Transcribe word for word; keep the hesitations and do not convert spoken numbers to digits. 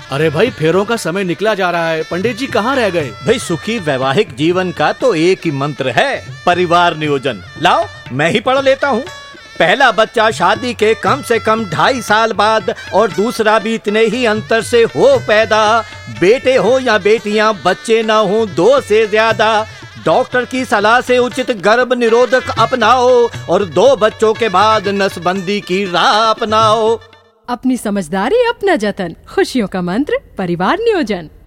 अरे भाई, फेरों का समय निकला जा रहा है, पंडित जी कहाँ रह गए? भाई सुखी वैवाहिक जीवन का तो एक ही मंत्र है, परिवार नियोजन। लाओ मैं ही पढ़ लेता हूँ। पहला बच्चा शादी के कम से कम ढाई साल बाद और दूसरा भी इतने ही अंतर से हो पैदा। बेटे हो या बेटियां, बच्चे ना हो दो से ज्यादा। डॉक्टर की सलाह से उचित गर्भ निरोधक अपनाओ और दो बच्चों के बाद नसबंदी की राह अपनाओ। अपनी समझदारी अपना जतन, खुशियों का मंत्र परिवार नियोजन।